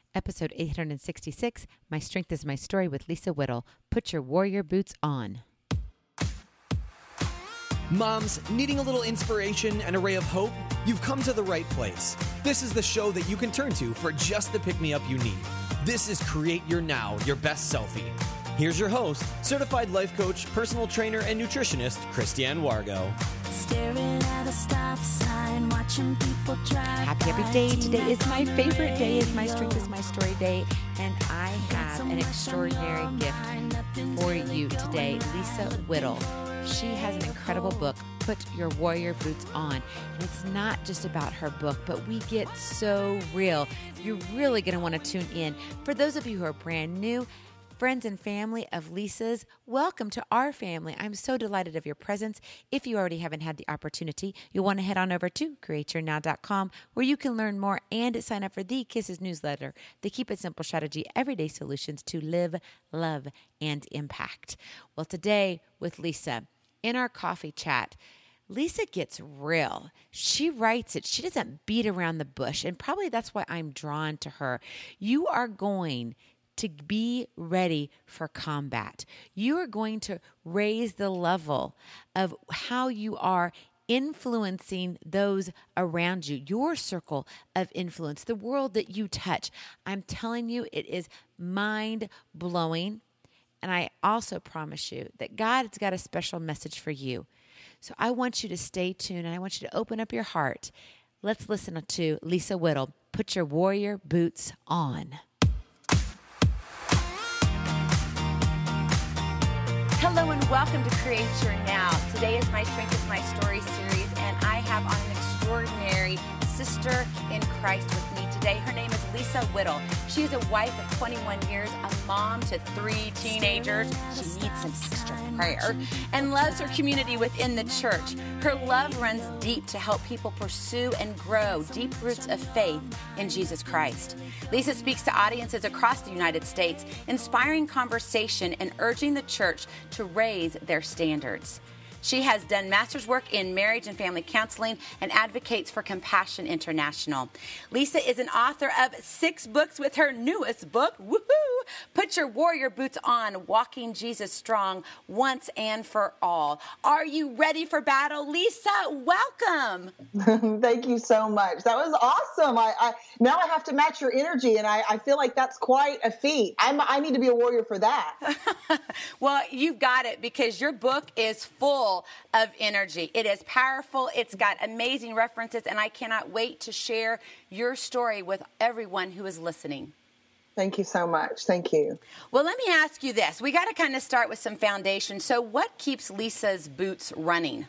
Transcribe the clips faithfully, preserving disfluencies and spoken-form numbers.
Episode eight hundred sixty-six, My Strength is My Story with Lisa Whittle. Put your warrior boots on. Moms, needing a little inspiration and a ray of hope? You've come to the right place. This is the show that you can turn to for just the pick-me-up you need. This is Create Your Now, Your Best Selfie. Here's your host, certified life coach, personal trainer, and nutritionist, Christiane Wargo. Staring at a stop sign, watching people drive. Happy every day. Today is my favorite day. It's My Strength is My Story Day. And I have an extraordinary gift for you today. Lisa Whittle. She has an incredible book, Put Your Warrior Boots On. And it's not just about her book, but we get so real. You're really going to want to tune in. For those of you who are brand new, friends and family of Lisa's, welcome to our family. I'm so delighted of your presence. If you already haven't had the opportunity, you'll want to head on over to create your now dot com where you can learn more and sign up for the Kisses newsletter, the Keep It Simple Strategy Everyday Solutions to Live, Love, and Impact. Well, today with Lisa, in our coffee chat, Lisa gets real. She writes it. She doesn't beat around the bush, and probably that's why I'm drawn to her. You are going to be ready for combat. You are going to raise the level of how you are influencing those around you, your circle of influence, the world that you touch. I'm telling you, it is mind-blowing. And I also promise you that God's got a special message for you. So I want you to stay tuned, and I want you to open up your heart. Let's listen to Lisa Whittle. Put your warrior boots on. Hello and welcome to Create Your Now. Today is My Strength is My Story series, and I have on an extraordinary sister in Christ with me today. Her name is Lisa Whittle. She is a wife of twenty-one years, a mom to three teenagers. She needs some extra prayer and loves her community within the church. Her love runs deep to help people pursue and grow deep roots of faith in Jesus Christ. Lisa speaks to audiences across the United States, inspiring conversation and urging the church to raise their standards. She has done master's work in marriage and family counseling and advocates for Compassion International. Lisa is an author of six books with her newest book, woohoo! Put Your Warrior Boots On, Walking Jesus Strong Once and for All. Are you ready for battle? Lisa, welcome. Thank you so much. That was awesome. I, I now I have to match your energy, and I, I feel like that's quite a feat. I'm, I need to be a warrior for that. Well, you've got it because your book is full of energy. It is powerful. It's got amazing references, and I cannot wait to share your story with everyone who is listening. Thank you so much. Thank you. Well, let me ask you this. We got to kind of start with some foundation. So what keeps Lisa's boots running?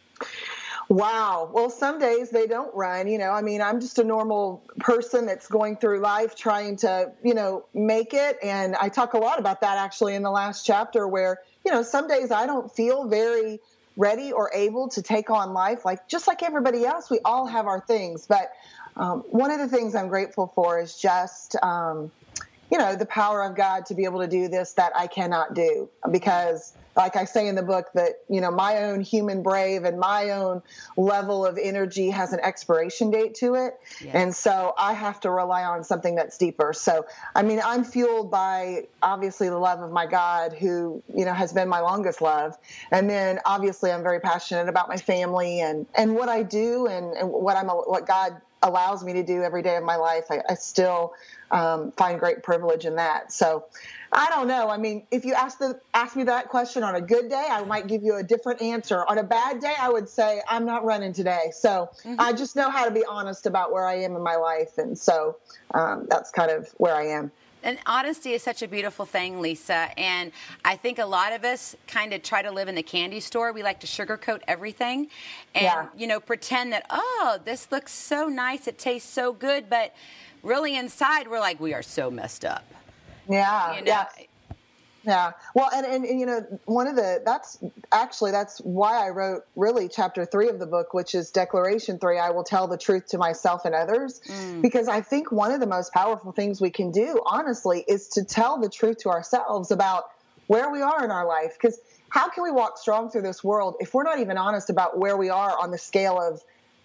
Wow. Well, some days they don't run. You know, I mean, I'm just a normal person that's going through life trying to, you know, make it. And I talk a lot about that actually in the last chapter where, you know, some days I don't feel very ready or able to take on life. Like, just like everybody else, we all have our things. But um, one of the things I'm grateful for is just, um, you know, the power of God to be able to do this that I cannot do. Because like I say in the book that, you know, my own human brave and my own level of energy has an expiration date to it. Yes. And so I have to rely on something that's deeper. So, I mean, I'm fueled by obviously the love of my God who, you know, has been my longest love. And then obviously I'm very passionate about my family and, and what I do and, and what I'm, what God allows me to do every day of my life. I, I still um, find great privilege in that. So I don't know. I mean, if you ask the ask me that question on a good day, I might give you a different answer. On a bad day, I would say I'm not running today. So mm-hmm. I just know how to be honest about where I am in my life. And so um, that's kind of where I am. And honesty is such a beautiful thing, Lisa. And I think a lot of us kind of try to live in a candy store. We like to sugarcoat everything and, yeah. you know, pretend that, oh, this looks so nice. It tastes so good. But really inside, we're like, we are so messed up. Yeah. You know? Yeah. Yeah. Well, and, and, and, you know, one of the, that's actually, that's why I wrote really chapter three of the book, which is declaration three. I will tell the truth to myself and others, mm. because I think one of the most powerful things we can do, honestly, is to tell the truth to ourselves about where we are in our life. Because how can we walk strong through this world if we're not even honest about where we are on the scale of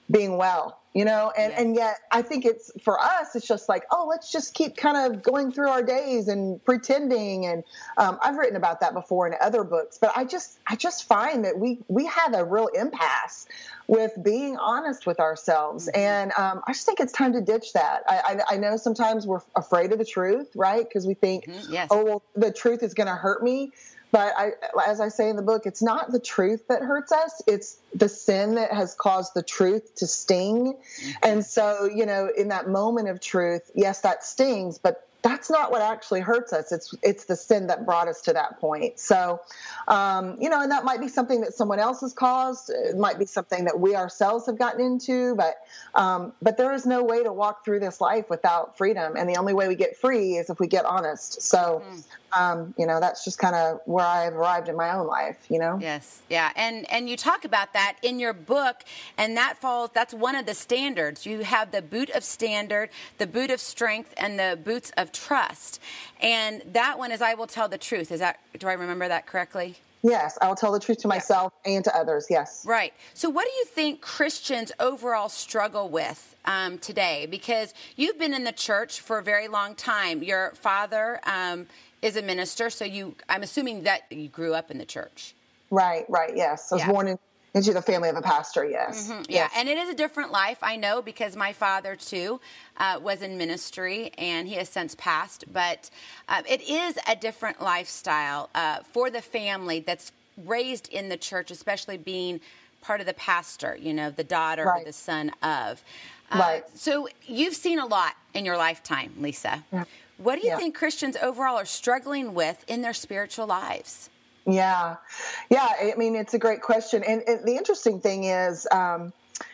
being well, you know, and, Yes. and yet I think it's for us, it's just like, oh, let's just keep kind of going through our days and pretending. And um, I've written about that before in other books, but I just, I just find that we, we have a real impasse with being honest with ourselves. Mm-hmm. And um, I just think it's time to ditch that. I, I, I know sometimes we're afraid of the truth, right? Because we think, Mm-hmm. Yes. oh, well, the truth is going to hurt me. But I, as I say in the book, it's not the truth that hurts us. It's the sin that has caused the truth to sting. Mm-hmm. And so, you know, in that moment of truth, yes, that stings, but that's not what actually hurts us. It's it's the sin that brought us to that point. So, um, you know, and that might be something that someone else has caused. It might be something that we ourselves have gotten into. But um, but there is no way to walk through this life without freedom. And the only way we get free is if we get honest. So, mm-hmm. um, you know, that's just kind of where I've arrived in my own life, you know? Yes. Yeah. And, and you talk about that in your book, and that falls, that's one of the standards. You have the boot of standard, the boot of strength, and the boots of trust. And that one is, I will tell the truth. Is that, do I remember that correctly? Yes, I will tell the truth to myself yeah. and to others, yes. Right. So what do you think Christians overall struggle with um, today? Because you've been in the church for a very long time. Your father um, is a minister, so you, I'm assuming that you grew up in the church. Right, right, yes. I was yeah. born in, into the family of a pastor, yes. Mm-hmm. Yeah, yes. And it is a different life, I know, because my father, too, uh, was in ministry, and he has since passed. But uh, it is a different lifestyle uh, for the family that's raised in the church, especially being part of the pastor, you know, the daughter right. or the son of. Uh, right. So you've seen a lot in your lifetime, Lisa. Yeah. What do you yeah. think Christians overall are struggling with in their spiritual lives? Yeah. Yeah. I mean, it's a great question. And, and the interesting thing is, um,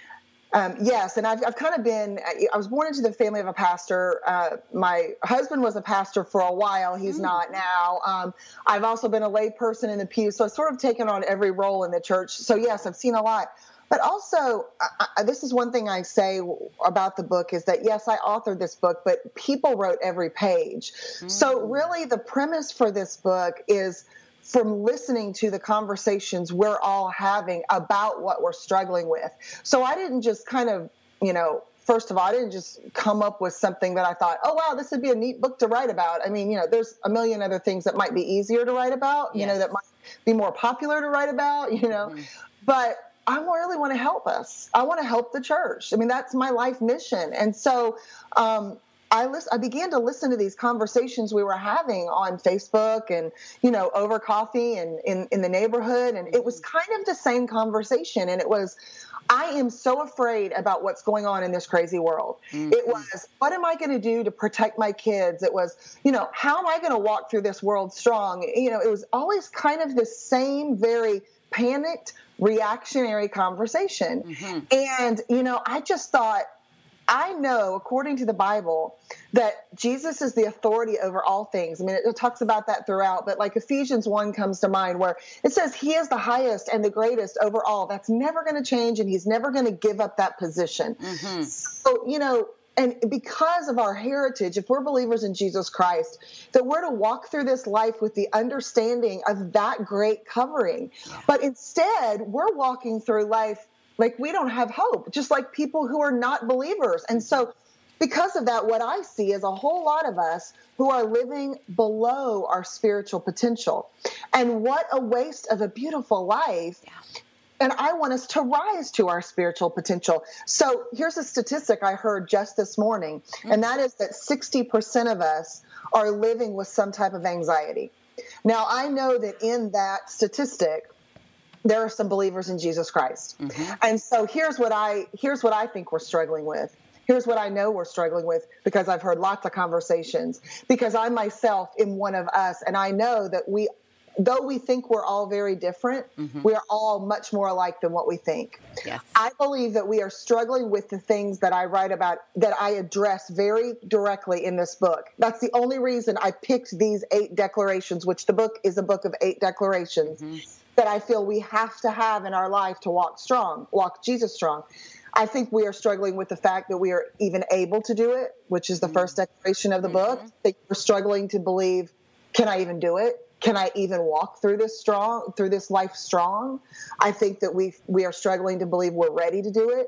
um, yes, and I've, I've kind of been, I was born into the family of a pastor. Uh, my husband was a pastor for a while. He's mm. not now. Um, I've also been a lay person in the pew. So I've sort of taken on every role in the church. So yes, I've seen a lot. But also, I, I, this is one thing I say about the book is that, yes, I authored this book, but people wrote every page. Mm. So really the premise for this book is from listening to the conversations we're all having about what we're struggling with. So I didn't just kind of, you know, first of all, I didn't just come up with something that I thought, oh, wow, this would be a neat book to write about. I mean, you know, there's a million other things that might be easier to write about, yes. you know, that might be more popular to write about, you know, mm-hmm. but I really want to help us. I want to help the church. I mean, that's my life mission. And so, um, I listen, I began to listen to these conversations we were having on Facebook and, you know, over coffee and in, in the neighborhood. And it was kind of the same conversation. And it was, I am so afraid about what's going on in this crazy world. Mm-hmm. It was, what am I going to do to protect my kids? It was, you know, how am I going to walk through this world strong? You know, it was always kind of the same very panicked, reactionary conversation. Mm-hmm. And, you know, I just thought, I know, according to the Bible, that Jesus is the authority over all things. I mean, it, it talks about that throughout, but like Ephesians one comes to mind where it says he is the highest and the greatest over all. That's never going to change, and he's never going to give up that position. Mm-hmm. So, you know, and because of our heritage, if we're believers in Jesus Christ, that we're to walk through this life with the understanding of that great covering. Yeah. But instead, we're walking through life like we don't have hope, just like people who are not believers. And so because of that, what I see is a whole lot of us who are living below our spiritual potential. And what a waste of a beautiful life. Yeah. And I want us to rise to our spiritual potential. So here's a statistic I heard just this morning, mm-hmm. and that is that sixty percent of us are living with some type of anxiety. Now, I know that in that statistic, there are some believers in Jesus Christ. Mm-hmm. And so here's what I here's what I think we're struggling with. Here's what I know we're struggling with because I've heard lots of conversations, because I myself am one of us. And I know that we, though we think we're all very different, mm-hmm. we are all much more alike than what we think. Yes. I believe that we are struggling with the things that I write about, that I address very directly in this book. That's the only reason I picked these eight declarations, which the book is a book of eight declarations. Mm-hmm. that I feel we have to have in our life to walk strong, walk Jesus strong. I think we are struggling with the fact that we are even able to do it, which is the mm-hmm. first declaration of the mm-hmm. book. I think we're struggling to believe, can I even do it? Can I even walk through this strong, through this life strong? I think that we we are struggling to believe we're ready to do it.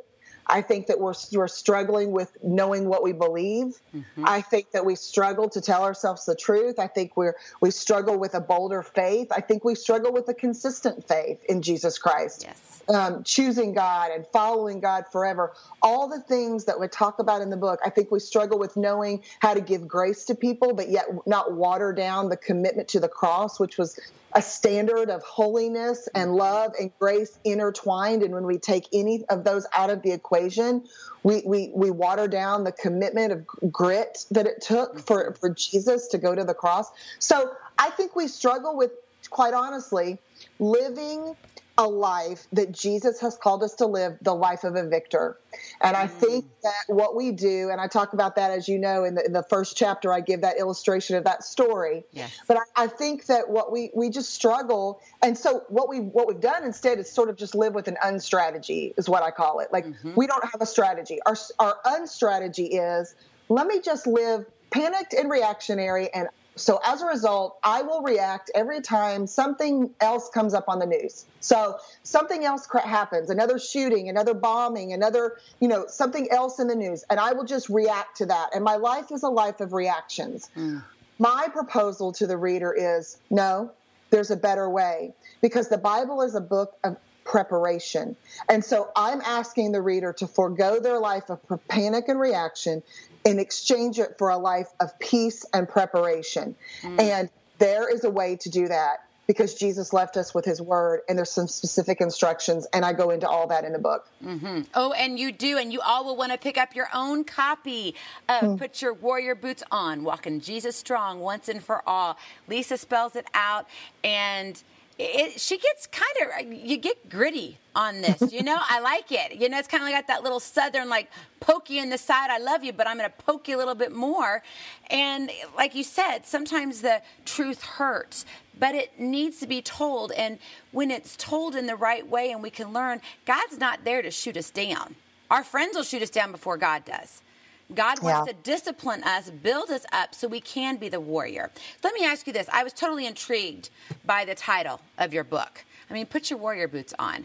I think that we're, we're struggling with knowing what we believe. Mm-hmm. I think that we struggle to tell ourselves the truth. I think we're, we struggle with a bolder faith. I think we struggle with a consistent faith in Jesus Christ. Yes. Um, choosing God and following God forever. All the things that we talk about in the book, I think we struggle with knowing how to give grace to people, but yet not water down the commitment to the cross, which was a standard of holiness and love and grace intertwined. And when we take any of those out of the equation, we, we, we water down the commitment of grit that it took for, for Jesus to go to the cross. So I think we struggle with, quite honestly, living a life that Jesus has called us to live, the life of a victor. And I think that what we do, and I talk about that, as you know, in the, in the first chapter, I give that illustration of that story. Yes. But I, I think that what we, we just struggle. And so what we, what we've done instead is sort of just live with an unstrategy is what I call it. Like mm-hmm. we don't have a strategy. Our, our unstrategy is, let me just live panicked and reactionary, and so as a result, I will react every time something else comes up on the news. So something else happens, another shooting, another bombing, another, you know, something else in the news, and I will just react to that. And my life is a life of reactions. Mm. My proposal to the reader is, no, there's a better way, because the Bible is a book of preparation. And so I'm asking the reader to forego their life of panic and reaction and exchange it for a life of peace and preparation. Mm. And there is a way to do that, because Jesus left us with his word, and there's some specific instructions, and I go into all that in the book. Mm-hmm. Oh, and you do, and you all will want to pick up your own copy of mm. Put Your Warrior Boots On, Walking Jesus Strong Once and For All. Lisa spells it out, and It, she gets kind of, you get gritty on this, you know, I like it. You know, it's kind of like got that little Southern, like, poke you in the side, I love you, but I'm going to poke you a little bit more. And like you said, sometimes the truth hurts, but it needs to be told. And when it's told in the right way and we can learn, God's not there to shoot us down. Our friends will shoot us down before God does. God wants yeah. to discipline us, build us up so we can be the warrior. Let me ask you this. I was totally intrigued by the title of your book. I mean, Put Your Warrior Boots On.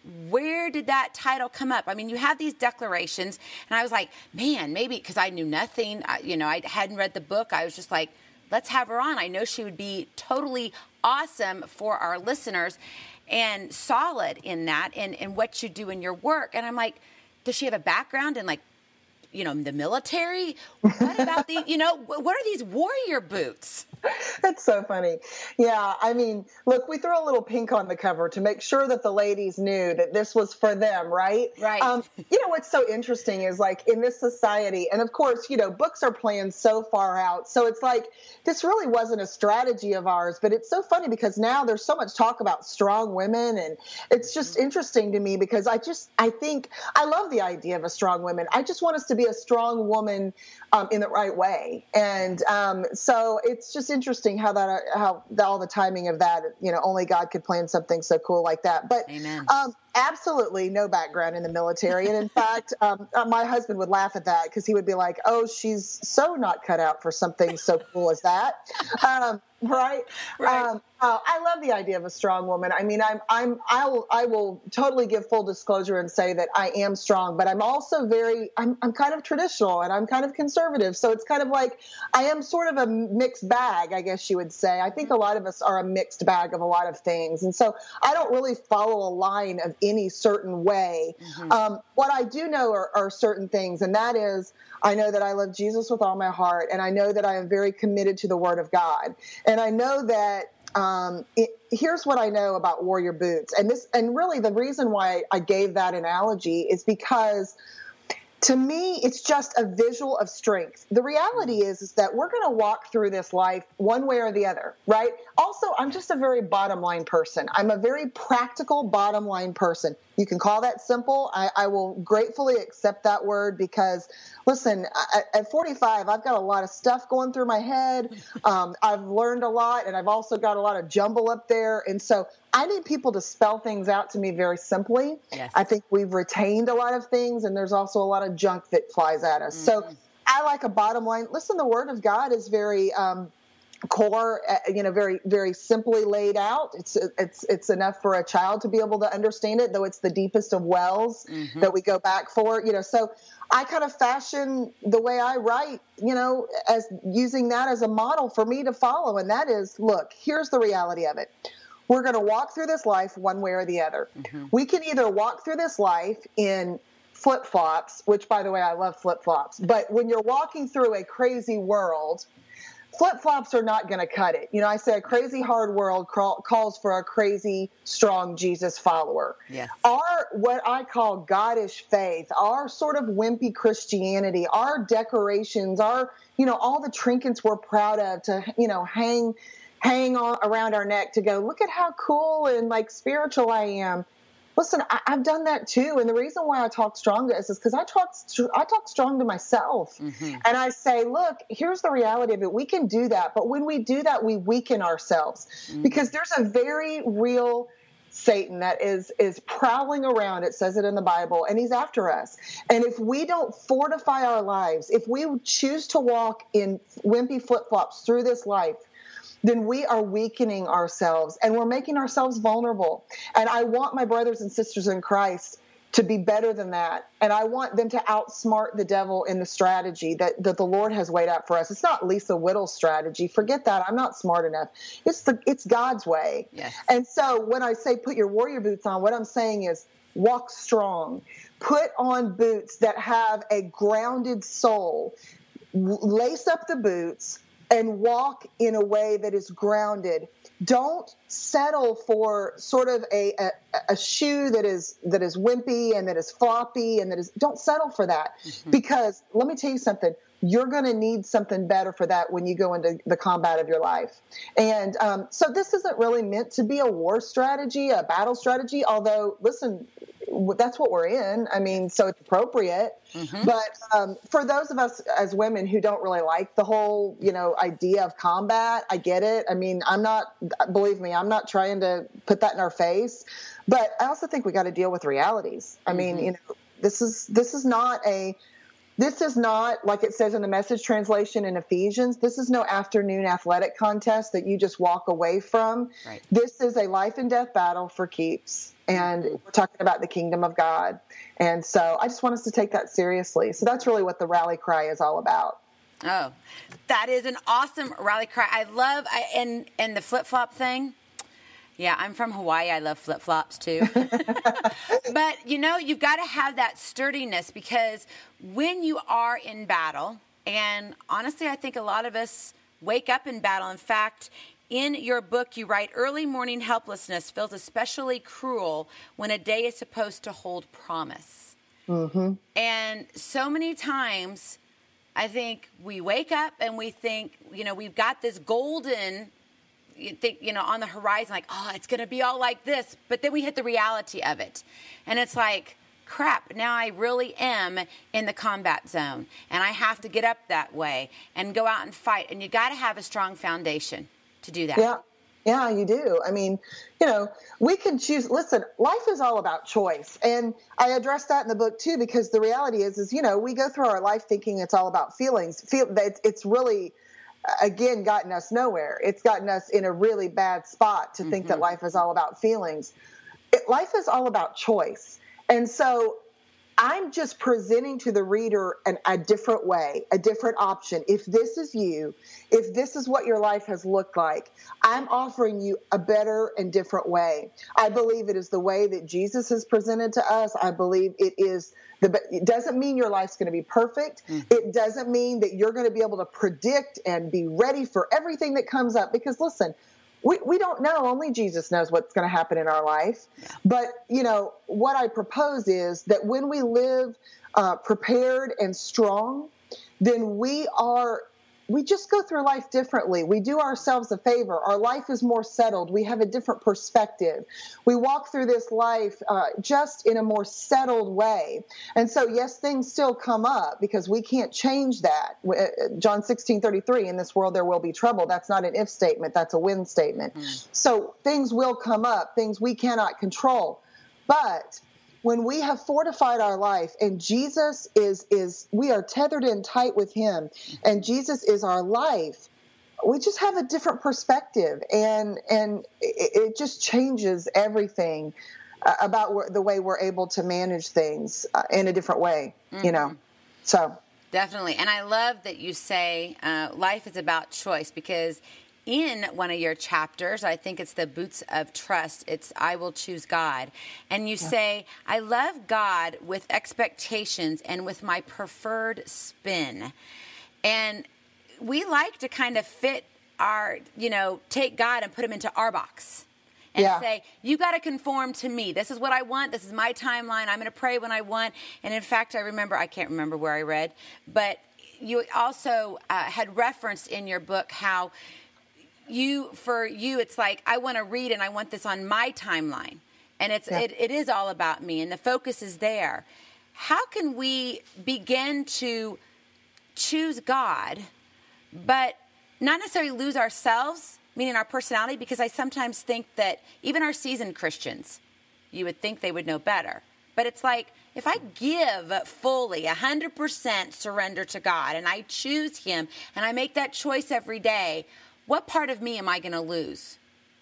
Where did that title come up? I mean, you have these declarations, and I was like, man, maybe because I knew nothing. I, you know, I hadn't read the book. I was just like, let's have her on. I know she would be totally awesome for our listeners and solid in that and, and what you do in your work. And I'm like, does she have a background in, like, you know, the military? What about the, you know, what are these warrior boots? That's so funny. Yeah, I mean, look, we threw a little pink on the cover to make sure that the ladies knew that this was for them, right? Right. Um, you know, what's so interesting is, like, in this society, and of course, you know, books are planned so far out. So it's like, this really wasn't a strategy of ours, but it's so funny because now there's so much talk about strong women, and it's just interesting to me because I just, I think, I love the idea of a strong woman. I just want us to be a strong woman um, in the right way. And um, so it's just interesting how that, how the, all the timing of that, you know, only God could plan something so cool like that. But Amen. Um, absolutely no background in the military. And in fact, um, my husband would laugh at that because he would be like, oh, she's so not cut out for something so cool as that. Um, right. Right. Um, uh, I love the idea of a strong woman. I mean, I'm, I'm, I will, I will totally give full disclosure and say that I am strong, but I'm also very, I'm, I'm kind of traditional and I'm kind of conservative. So it's kind of like, I am sort of a mixed bag, I guess you would say. I think a lot of us are a mixed bag of a lot of things. And so I don't really follow a line of any certain way. Mm-hmm. Um, what I do know are, are certain things, and that is, I know that I love Jesus with all my heart, and I know that I am very committed to the Word of God. And I know that um, it, here's what I know about warrior boots. And this, and really the reason why I gave that analogy is because to me, it's just a visual of strength. The reality is, is that we're going to walk through this life one way or the other, right? Also, I'm just a very bottom line person. I'm a very practical bottom line person. You can call that simple. I, I will gratefully accept that word because, listen, at, at forty-five, I've got a lot of stuff going through my head. Um, I've learned a lot, and I've also got a lot of jumble up there. And so I need people to spell things out to me very simply. Yes. I think we've retained a lot of things, and there's also a lot of junk that flies at us. Mm-hmm. So I like a bottom line. Listen, the Word of God is very um, core, you know, very, very simply laid out. It's, it's, it's enough for a child to be able to understand it, though it's the deepest of wells mm-hmm. that we go back for, you know, so I kind of fashion the way I write, you know, as using that as a model for me to follow. And that is, look, here's the reality of it. We're going to walk through this life one way or the other. Mm-hmm. We can either walk through this life in flip-flops, which, by the way, I love flip-flops. But when you're walking through a crazy world, flip-flops are not going to cut it. You know, I say a crazy hard world crawl, calls for a crazy strong Jesus follower. Yes. Our, what I call Goddish faith, our sort of wimpy Christianity, our decorations, our, you know, all the trinkets we're proud of to, you know, hang, hang on around our neck to go, look at how cool and like spiritual I am. Listen, I, I've done that too. And the reason why I talk strong to us is because I talk, I talk strong to myself. Mm-hmm. And I say, look, here's the reality of it. We can do that. But when we do that, we weaken ourselves mm-hmm. because there's a very real Satan that is, is prowling around. It says it in the Bible, and he's after us. And if we don't fortify our lives, if we choose to walk in wimpy flip-flops through this life, then we are weakening ourselves and we're making ourselves vulnerable. And I want my brothers and sisters in Christ to be better than that. And I want them to outsmart the devil in the strategy that, that the Lord has laid out for us. It's not Lisa Whittle's strategy. Forget that. I'm not smart enough. It's the, it's God's way. Yes. And so when I say put your warrior boots on, what I'm saying is walk strong. Put on boots that have a grounded soul. Lace up the boots and walk in a way that is grounded. Don't settle for sort of a, a, a shoe that is that is wimpy and that is floppy and that is. Don't settle for that mm-hmm. because let me tell you something. You're going to need something better for that when you go into the combat of your life. And um, so this isn't really meant to be a war strategy, a battle strategy. Although, listen, that's what we're in. I mean, so it's appropriate. Mm-hmm. But um, for those of us as women who don't really like the whole, you know, idea of combat, I get it. I mean, I'm not, believe me, I'm not trying to put that in our face. But I also think we got to deal with realities. I mm-hmm. mean, you know, this is this is not a This is not, like it says in the Message translation in Ephesians, this is no afternoon athletic contest that you just walk away from. Right. This is a life and death battle for keeps. And we're talking about the kingdom of God. And so I just want us to take that seriously. So that's really what the rally cry is all about. Oh, that is an awesome rally cry. I love, I, and, and the flip-flop thing. Yeah, I'm from Hawaii. I love flip-flops too. But, you know, you've got to have that sturdiness because when you are in battle, and honestly, I think a lot of us wake up in battle. In fact, in your book, you write, early morning helplessness feels especially cruel when a day is supposed to hold promise. Mm-hmm. And so many times, I think we wake up and we think, you know, we've got this golden you think, you know, on the horizon, like, oh, it's going to be all like this. But then we hit the reality of it. And it's like, crap, now I really am in the combat zone. And I have to get up that way and go out and fight. And you got to have a strong foundation to do that. Yeah. Yeah, you do. I mean, you know, we can choose. Listen, life is all about choice. And I address that in the book, too, because the reality is, is, you know, we go through our life thinking it's all about feelings. Feel that it's really again, gotten us nowhere. It's gotten us in a really bad spot to mm-hmm. think that life is all about feelings. It, life is all about choice. And so I'm just presenting to the reader an, a different way, a different option. If this is you, if this is what your life has looked like, I'm offering you a better and different way. I believe it is the way that Jesus has presented to us. I believe it is the, it doesn't mean your life's going to be perfect. Mm. It doesn't mean that you're going to be able to predict and be ready for everything that comes up. Because listen, We we don't know. Only Jesus knows what's going to happen in our life. Yeah. But, you know, what I propose is that when we live uh, prepared and strong, then we are, we just go through life differently. We do ourselves a favor. Our life is more settled. We have a different perspective. We walk through this life uh, just in a more settled way. And so, yes, things still come up because we can't change that. John sixteen thirty-three, in this world there will be trouble. That's not an if statement. That's a when statement. Mm. So things will come up, things we cannot control. But when we have fortified our life and Jesus is, is we are tethered in tight with him and Jesus is our life, we just have a different perspective, and and it, it just changes everything uh, about wh- the way we're able to manage things uh, in a different way, mm-hmm. you know. So definitely, and I love that you say uh, life is about choice, because in one of your chapters, I think it's the Boots of Trust, it's I will choose God. And you yeah. say, I love God with expectations and with my preferred spin. And we like to kind of fit our, you know, take God and put him into our box. And yeah. say, you got to conform to me. This is what I want. This is my timeline. I'm going to pray when I want. And in fact, I remember, I can't remember where I read, but you also uh, had referenced in your book how you, for you, it's like, I want to read and I want this on my timeline. And it's yeah. it, it is all about me, and the focus is there. How can we begin to choose God, but not necessarily lose ourselves, meaning our personality? Because I sometimes think that even our seasoned Christians, you would think they would know better. But it's like, if I give fully, one hundred percent surrender to God, and I choose him, and I make that choice every day, what part of me am I going to lose?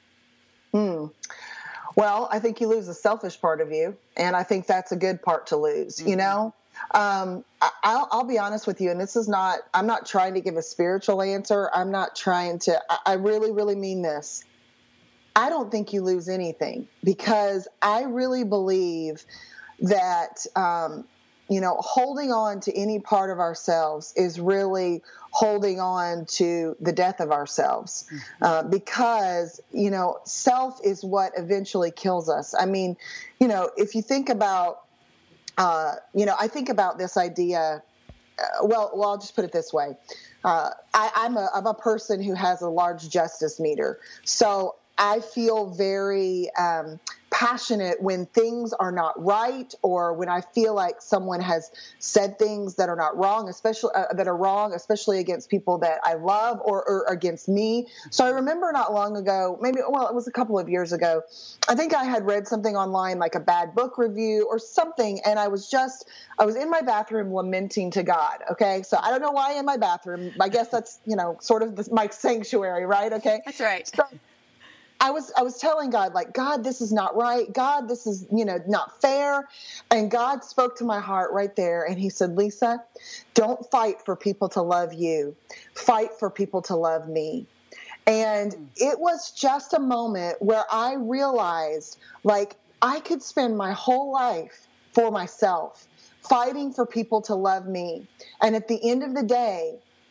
Hmm. Well, I think you lose the selfish part of you, and I think that's a good part to lose, mm-hmm. you know? Um, I, I'll, I'll be honest with you, and this is not, I'm not trying to give a spiritual answer. I'm not trying to, I, I really, really mean this. I don't think you lose anything, because I really believe that, um, you know, holding on to any part of ourselves is really holding on to the death of ourselves, mm-hmm. uh, because, you know, self is what eventually kills us. I mean, you know, if you think about, uh, you know, I think about this idea, uh, well, well, I'll just put it this way. Uh, I, I'm a, I'm a person who has a large justice meter. So I feel very um, passionate when things are not right, or when I feel like someone has said things that are not wrong, especially uh, that are wrong, especially against people that I love, or, or against me. So I remember not long ago, maybe, well, it was a couple of years ago, I think I had read something online, like a bad book review or something, and I was just, I was in my bathroom lamenting to God, okay? So I don't know why in my bathroom. I guess that's, you know, sort of the, my sanctuary, right? Okay? That's right. So, I was I was telling God, like, God, this is not right. God, this is, you know, not fair. And God spoke to my heart right there. And he said, Lisa, don't fight for people to love you. Fight for people to love me. And it was just a moment where I realized, like, I could spend my whole life for myself, fighting for people to love me. And at the end of the day,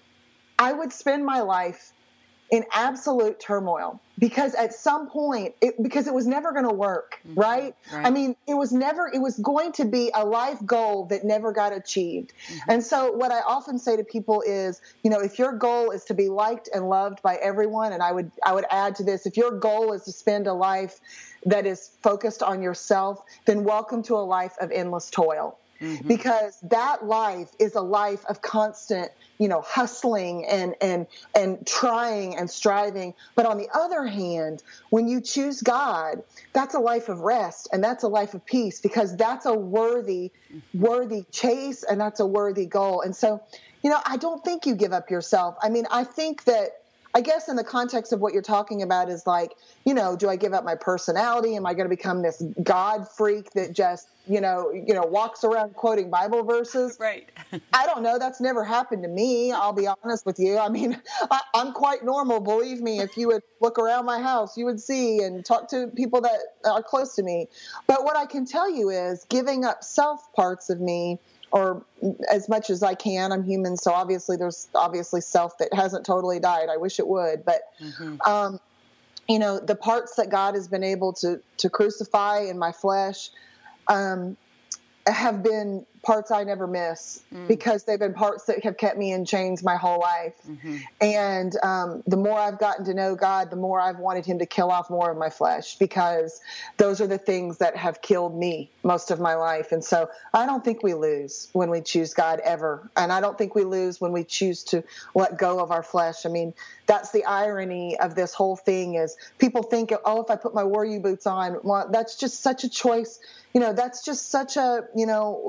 I would spend my life in absolute turmoil, because at some point, it, because it was never going to work, mm-hmm. right? right? I mean, it was never, it was going to be a life goal that never got achieved. Mm-hmm. And so what I often say to people is, you know, if your goal is to be liked and loved by everyone, and I would, I would add to this, if your goal is to spend a life that is focused on yourself, then welcome to a life of endless toil. Mm-hmm. Because that life is a life of constant, you know, hustling and, and, and trying and striving. But on the other hand, when you choose God, that's a life of rest, and that's a life of peace, because that's a worthy, worthy chase, and that's a worthy goal. And so, you know, I don't think you give up yourself. I mean, I think that, I guess in the context of what you're talking about is like, you know, do I give up my personality? Am I going to become this God freak that just, you know, you know, walks around quoting Bible verses? Right. I don't know. That's never happened to me. I'll be honest with you. I mean, I, I'm quite normal. Believe me, if you would look around my house, you would see and talk to people that are close to me. But what I can tell you is giving up self parts of me, or as much as I can. I'm human, so obviously there's obviously self that hasn't totally died. I wish it would, but mm-hmm. um, you know, the parts that God has been able to to crucify in my flesh um, have been parts I never miss, mm. because they've been parts that have kept me in chains my whole life. Mm-hmm. And um, the more I've gotten to know God, the more I've wanted him to kill off more of my flesh, because those are the things that have killed me most of my life. And so I don't think we lose when we choose God ever. And I don't think we lose when we choose to let go of our flesh. I mean, that's the irony of this whole thing is people think, oh, if I put my warrior boots on, well, that's just such a choice. You know, that's just such a, you know, look at me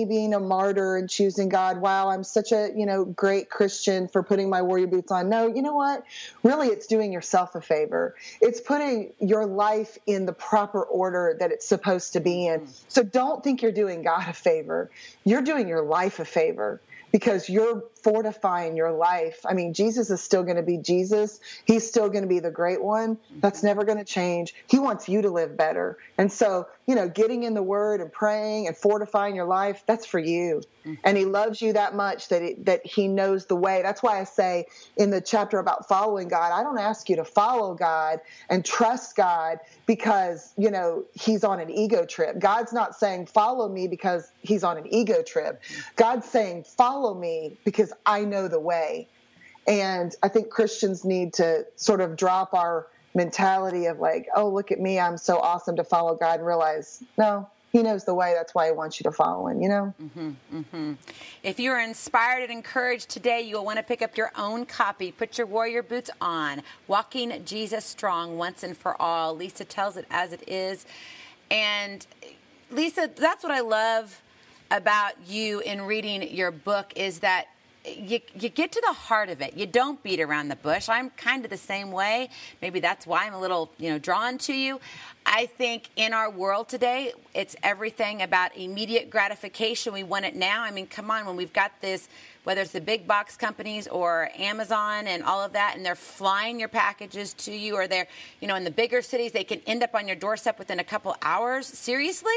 me being a martyr and choosing God. Wow, I'm such a, you know, great Christian for putting my warrior boots on. No, you know what? Really, it's doing yourself a favor. It's putting your life in the proper order that it's supposed to be in. So don't think you're doing God a favor. You're doing your life a favor, because you're fortifying your life. I mean, Jesus is still going to be Jesus. He's still going to be the great one. That's never going to change. He wants you to live better. And so, you know, getting in the Word and praying and fortifying your life, that's for you. Mm-hmm. And He loves you that much that it, that He knows the way. That's why I say in the chapter about following God, I don't ask you to follow God and trust God because, you know, He's on an ego trip. God's not saying follow me because He's on an ego trip. God's saying follow me because I know the way. And I think Christians need to sort of drop our mentality of like, oh, look at me, I'm so awesome to follow God, and realize, no, He knows the way. That's why He wants you to follow Him, you know? Mm-hmm, mm-hmm. If you are inspired and encouraged today, you'll want to pick up your own copy. Put your warrior boots on. Walking Jesus Strong Once and For All. Lisa tells it as it is. And Lisa, that's what I love about you in reading your book, is that You, you get to the heart of it. You don't beat around the bush. I'm kind of the same way. Maybe that's why I'm a little, you know, drawn to you. I think in our world today, it's everything about immediate gratification. We want it now. I mean, come on, when we've got this, whether it's the big box companies or Amazon and all of that, and they're flying your packages to you, or they're, you know, in the bigger cities, they can end up on your doorstep within a couple hours. Seriously?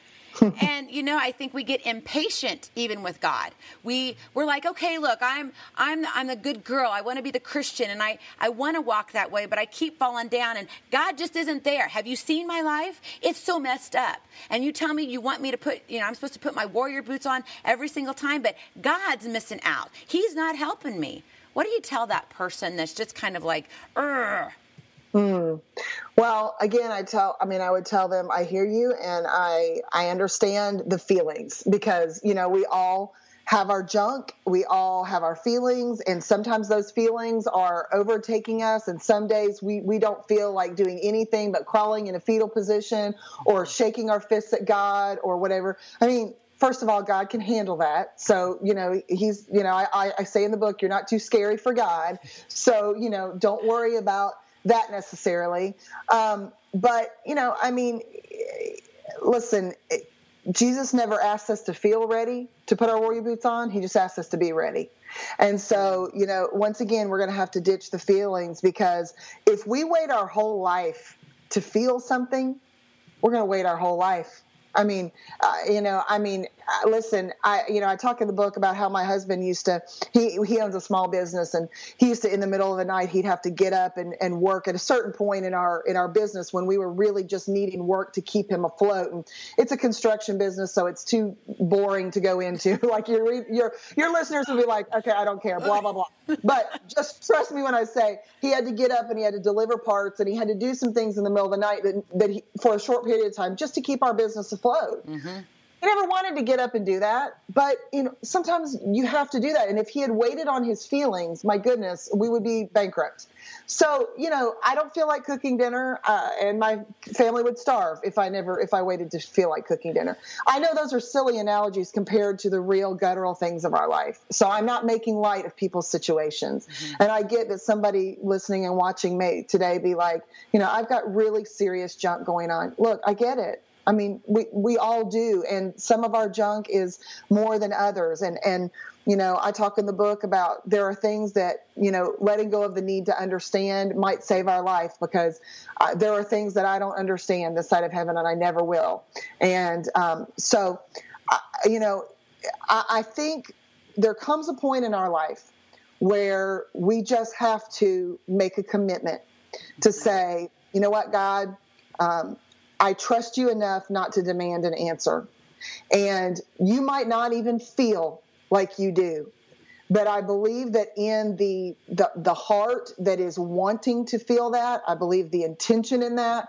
And, you know, I think we get impatient even with God. We, we're like, okay, look, I'm I'm I'm the good girl. I want to be the Christian, and I, I want to walk that way, but I keep falling down, and God just isn't there. Have you seen my life? It's so messed up. And you tell me you want me to put, you know, I'm supposed to put my warrior boots on every single time, but God's missing out. He's not helping me. What do you tell that person that's just kind of like, Urgh? Mm. Well, again, I tell, I mean, I would tell them, I hear you, and I, I understand the feelings, because, you know, we all have our junk, we all have our feelings, and sometimes those feelings are overtaking us, and some days we, we don't feel like doing anything but crawling in a fetal position or shaking our fists at God or whatever. I mean, first of all, God can handle that. So, you know, he's, you know, I, I say in the book, you're not too scary for God. So, you know, don't worry about that necessarily. Um, but, you know, I mean, listen, Jesus never asked us to feel ready to put our warrior boots on. He just asked us to be ready. And so, you know, once again, we're going to have to ditch the feelings, because if we wait our whole life to feel something, we're going to wait our whole life. I mean, uh, you know, I mean, uh, listen, I, you know, I talk in the book about how my husband used to, he, he owns a small business, and he used to, in the middle of the night, he'd have to get up and, and work at a certain point in our, in our business when we were really just needing work to keep him afloat. And it's a construction business, so it's too boring to go into. Like your, your, your listeners will be like, okay, I don't care, blah, blah, blah. But just trust me when I say he had to get up and he had to deliver parts, and he had to do some things in the middle of the night that, that he, for a short period of time, just to keep our business afloat. Mm-hmm. He never wanted to get up and do that, but you know, sometimes you have to do that. And if he had waited on his feelings, my goodness, we would be bankrupt. So, you know, I don't feel like cooking dinner, uh, and my family would starve if I never, if I waited to feel like cooking dinner. I know those are silly analogies compared to the real guttural things of our life. So I'm not making light of people's situations. Mm-hmm. And I get that somebody listening and watching may today be like, you know, I've got really serious junk going on. Look, I get it. I mean, we, we all do. And some of our junk is more than others. And, and, you know, I talk in the book about there are things that, you know, letting go of the need to understand might save our life, because uh, there are things that I don't understand this side of heaven, and I never will. And um, so, uh, you know, I, I think there comes a point in our life where we just have to make a commitment to say, you know what, God, um, I trust you enough not to demand an answer. And you might not even feel like you do, but I believe that in the, the, the heart that is wanting to feel that, I believe the intention in that,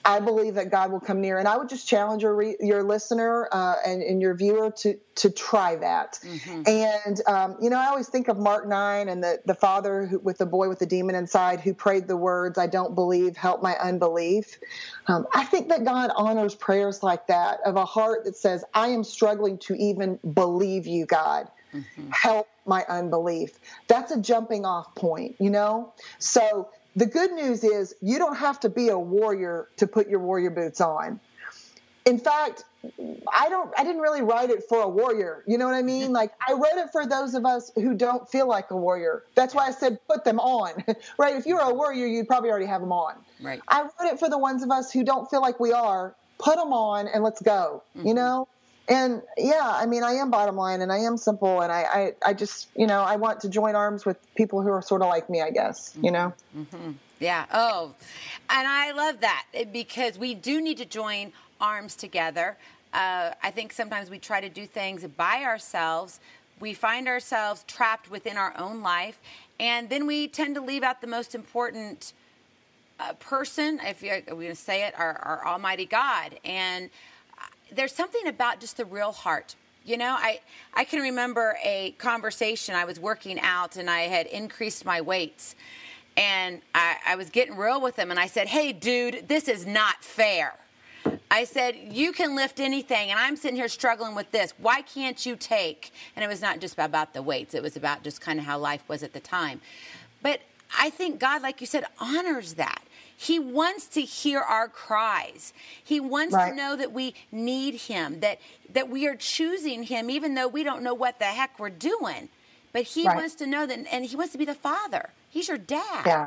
I believe that God will come near. And I would just challenge your re- your listener uh, and, and your viewer to to try that. Mm-hmm. And, um, you know, I always think of Mark nine and the, the father who, with the boy with the demon inside who prayed the words, I don't believe, help my unbelief. Um, I think that God honors prayers like that, of a heart that says, I am struggling to even believe you, God. Mm-hmm. Help my unbelief. That's a jumping off point, you know? So the good news is you don't have to be a warrior to put your warrior boots on. In fact, I don't, I didn't really write it for a warrior. You know what I mean? Like, I wrote it for those of us who don't feel like a warrior. That's why I said, put them on, right? If you were a warrior, you'd probably already have them on. Right. I wrote it for the ones of us who don't feel like we are. Put them on and let's go, mm-hmm. you know? And yeah, I mean, I am bottom line and I am simple. And I, I, I just, you know, I want to join arms with people who are sort of like me, I guess, you know? Mm-hmm. Yeah. Oh, and I love that because we do need to join arms together. Uh, I think sometimes we try to do things by ourselves. We find ourselves trapped within our own life, and then we tend to leave out the most important uh, person, if you're going to say it, our, our Almighty God. And there's something about just the real heart. You know, I, I can remember a conversation. I was working out, and I had increased my weights. And I, I was getting real with him, and I said, hey, dude, this is not fair. I said, you can lift anything, and I'm sitting here struggling with this. Why can't you take? And it was not just about the weights. It was about just kind of how life was at the time. But I think God, like you said, honors that. He wants to hear our cries. He wants right. to know that we need him, that, that we are choosing him, even though we don't know what the heck we're doing. But he right. wants to know that, and he wants to be the father. He's your dad. Yeah.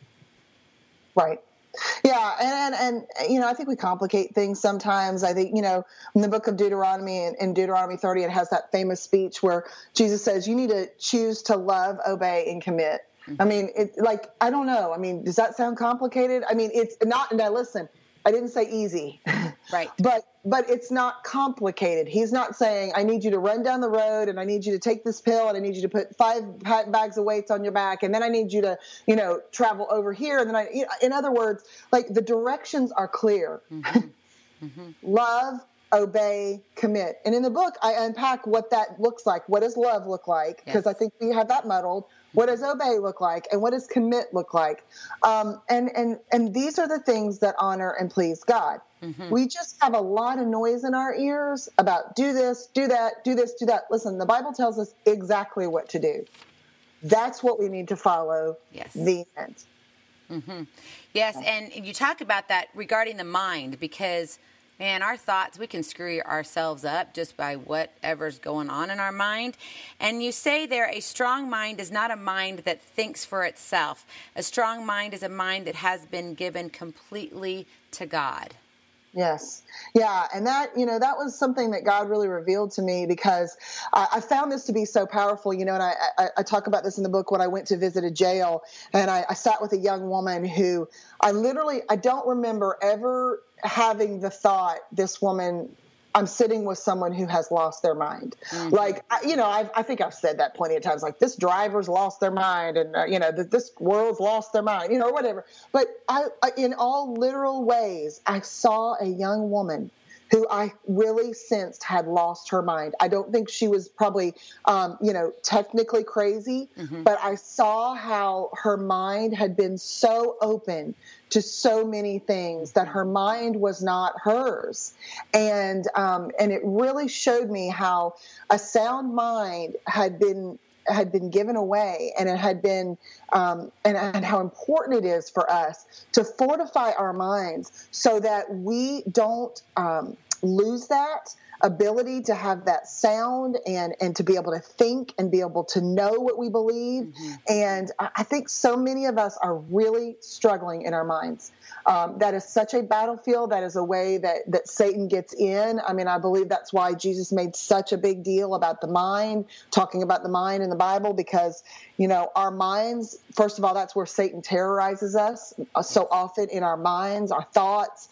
Right. Yeah, and, and, and, you know, I think we complicate things sometimes. I think, you know, in the book of Deuteronomy, in, in Deuteronomy thirty, it has that famous speech where Jesus says, you need to choose to love, obey, and commit. Mm-hmm. I mean, it's like, I don't know. I mean, does that sound complicated? I mean, it's not, and now listen, I didn't say easy. Right. But but it's not complicated. He's not saying, I need you to run down the road and I need you to take this pill and I need you to put five bags of weights on your back and then I need you to, you know, travel over here. And then I, you know, in other words, like the directions are clear. Mm-hmm. Mm-hmm. Love, obey, commit. And in the book, I unpack what that looks like. What does love look like? Because yes. I think we have that muddled. What does obey look like? And what does commit look like? Um, and, and, and these are the things that honor and please God. Mm-hmm. We just have a lot of noise in our ears about do this, do that, do this, do that. Listen, the Bible tells us exactly what to do. That's what we need to follow. Yes. The end. Mm-hmm. Yes, and you talk about that regarding the mind because, man, our thoughts, we can screw ourselves up just by whatever's going on in our mind. And you say there, a strong mind is not a mind that thinks for itself. A strong mind is a mind that has been given completely to God. Yes. Yeah. And that, you know, that was something that God really revealed to me because I, I found this to be so powerful, you know, and I, I, I talk about this in the book when I went to visit a jail and I, I sat with a young woman who I literally, I don't remember ever having the thought, this woman, I'm sitting with someone who has lost their mind. Mm-hmm. Like, I, you know, I've, I think I've said that plenty of times, like this driver's lost their mind and, uh, you know, th- this world's lost their mind, you know, or whatever. But I, I, in all literal ways, I saw a young woman who I really sensed had lost her mind. I don't think she was probably, um, you know, technically crazy, mm-hmm. but I saw how her mind had been so open to so many things that her mind was not hers. And, um, and it really showed me how a sound mind had been had been given away, and it had been, um, and, and how important it is for us to fortify our minds so that we don't um, lose that ability to have that sound and, and to be able to think and be able to know what we believe. Mm-hmm. And I think so many of us are really struggling in our minds. Um, that is such a battlefield. That is a way that, that Satan gets in. I mean, I believe that's why Jesus made such a big deal about the mind, talking about the mind in the Bible, because, you know, our minds, first of all, that's where Satan terrorizes us uh, so often in our minds, our thoughts.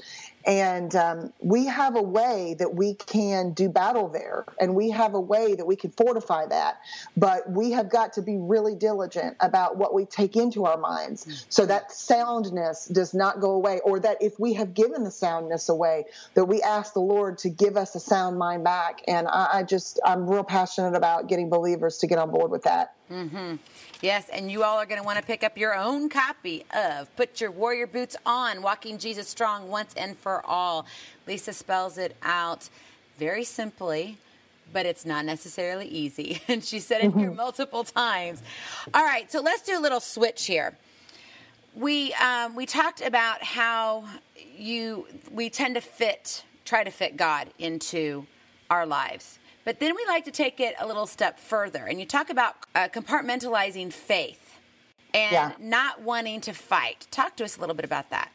And um, we have a way that we can do battle there, and we have a way that we can fortify that. But we have got to be really diligent about what we take into our minds, so that soundness does not go away, or that if we have given the soundness away, that we ask the Lord to give us a sound mind back. And I, I just, I'm real passionate about getting believers to get on board with that. Mm-hmm. Yes, and you all are going to want to pick up your own copy of Put Your Warrior Boots On, Walking Jesus Strong Once and For All. Lisa spells it out very simply, but it's not necessarily easy. And she said it here multiple times. All right, so let's do a little switch here. We um, we talked about how you we tend to fit, try to fit God into our lives. But then we like to take it a little step further. And you talk about uh, compartmentalizing faith and yeah. not wanting to fight. Talk to us a little bit about that.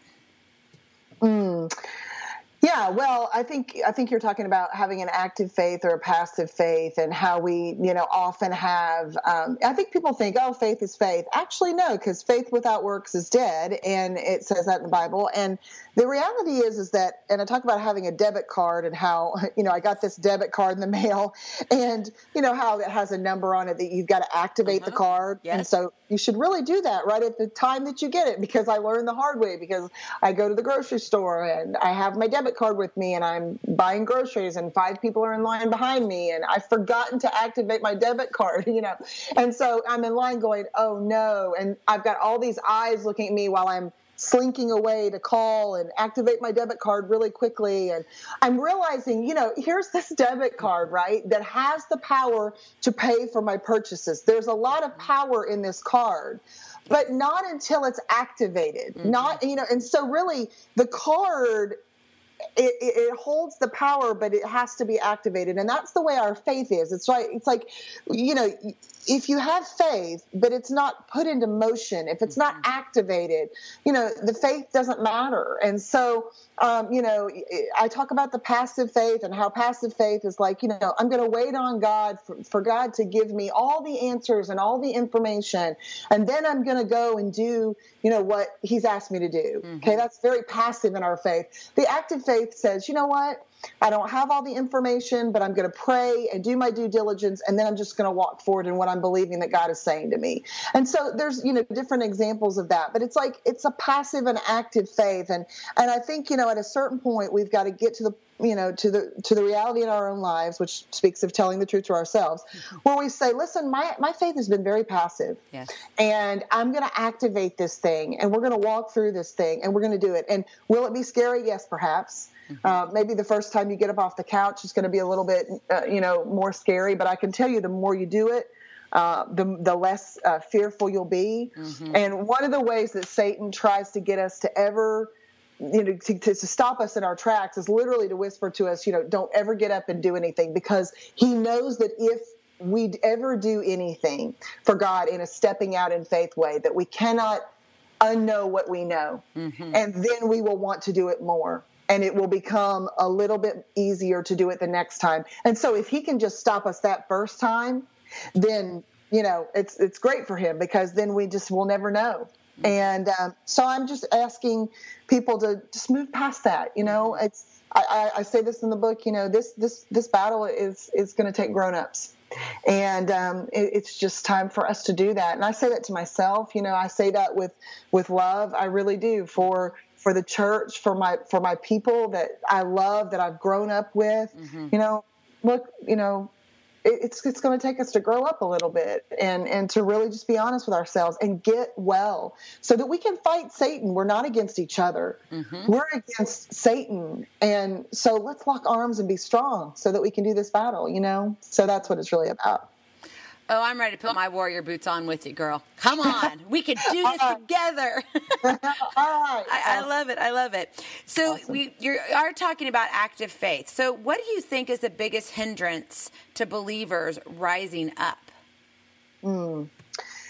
Mm. Yeah, well, I think I think you're talking about having an active faith or a passive faith, and how we, you know, often have. Um, I think people think, oh, faith is faith. Actually, no, because faith without works is dead, and it says that in the Bible. And the reality is, is that, and I talk about having a debit card and how, you know, I got this debit card in the mail, and you know how it has a number on it that you've got to activate uh-huh. the card, yes. and so you should really do that right at the time that you get it, because I learned the hard way, because I go to the grocery store and I have my debit card with me and I'm buying groceries and five people are in line behind me and I've forgotten to activate my debit card, you know. And so I'm in line going, oh no. And I've got all these eyes looking at me while I'm slinking away to call and activate my debit card really quickly. And I'm realizing, you know, here's this debit card, right, that has the power to pay for my purchases. There's a lot of power in this card, but not until it's activated. Mm-hmm. Not, you know, and so really the card, It, it, it holds the power, but it has to be activated. And that's the way our faith is. It's right. It's like, you know, if you have faith, but it's not put into motion, if it's not activated, you know, the faith doesn't matter. And so, um, you know, I talk about the passive faith and how passive faith is like, you know, I'm going to wait on God for, for God to give me all the answers and all the information. And then I'm going to go and do, you know, what he's asked me to do. Mm-hmm. Okay. That's very passive in our faith. The active faith says, you know what? I don't have all the information, but I'm going to pray and do my due diligence, and then I'm just going to walk forward in what I'm believing that God is saying to me. And so there's, you know, different examples of that, but it's like it's a passive and active faith. And and I think, you know, at a certain point we've got to get to the, you know, to the to the reality in our own lives, which speaks of telling the truth to ourselves, mm-hmm. where we say, listen, my, my faith has been very passive, yes. and I'm going to activate this thing, and we're going to walk through this thing, and we're going to do it. And will it be scary? Yes, perhaps. Mm-hmm. Uh, maybe the first time you get up off the couch is going to be a little bit, uh, you know, more scary. But I can tell you, the more you do it, uh, the the less uh, fearful you'll be. Mm-hmm. And one of the ways that Satan tries to get us to ever, you know, to, to stop us in our tracks is literally to whisper to us, you know, don't ever get up and do anything, because he knows that if we'd ever do anything for God in a stepping out in faith way, that we cannot unknow what we know. Mm-hmm. And then we will want to do it more. And it will become a little bit easier to do it the next time. And so if he can just stop us that first time, then, you know, it's it's great for him, because then we just will never know. And um, so I'm just asking people to just move past that. You know, it's I, I say this in the book, you know, this this this battle is is going to take grown-ups. And um, it, it's just time for us to do that. And I say that to myself. You know, I say that with with love. I really do, for for the church, for my for my people that I love, that I've grown up with. Mm-hmm. You know, look, you know, it, it's it's going to take us to grow up a little bit, and and to really just be honest with ourselves and get well, so that we can fight Satan. We're not against each other. Mm-hmm. We're against Satan. And so let's lock arms and be strong so that we can do this battle, you know? So that's what it's really about. Oh, I'm ready to put my warrior boots on with you, girl. Come on. We can do this right. together. All right. I, I love it. I love it. So awesome. we you are talking about active faith. So what do you think is the biggest hindrance to believers rising up? Mm.